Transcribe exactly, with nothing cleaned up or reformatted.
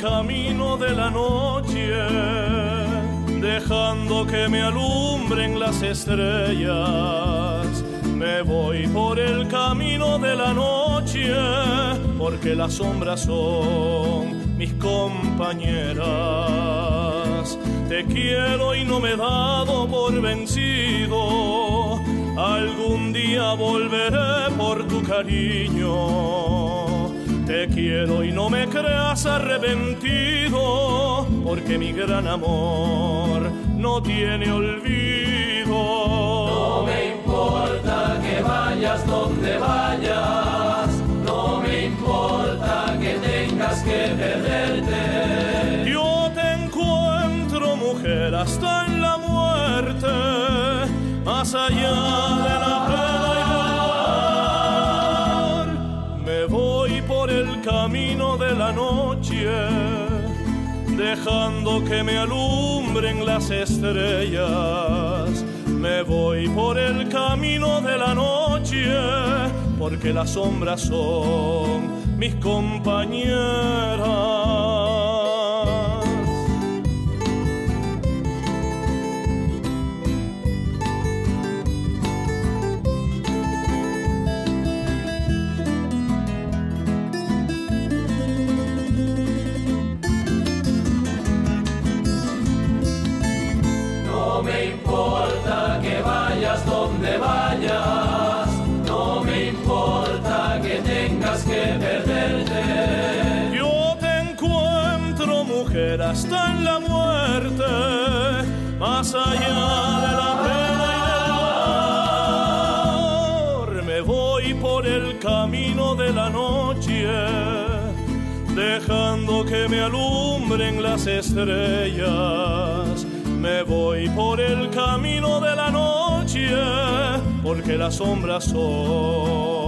camino de la noche, dejando que me alumbren las estrellas. Me voy por el camino de la noche, porque las sombras son mis compañeras. Te quiero y no me he dado por vencido, algún día volveré por tu cariño. Te quiero y no me creas arrepentido, porque mi gran amor no tiene olvido. No me importa que vayas donde vayas, no me importa que tengas que perderte. Yo te encuentro, mujer, hasta en la muerte, más allá de la pena y del dolor. Me voy por el camino de la noche, dejando que me alumbren las estrellas. Me voy por el camino de la noche, porque las sombras son mis compañeras. No me importa que vayas donde vayas, no me importa que tengas que perderte. Yo te encuentro, mujer, hasta en la muerte, más allá de la pena y del dolor. Me voy por el camino de la noche, dejando que me alumbren las estrellas. Me voy por el camino de la noche, porque las sombras son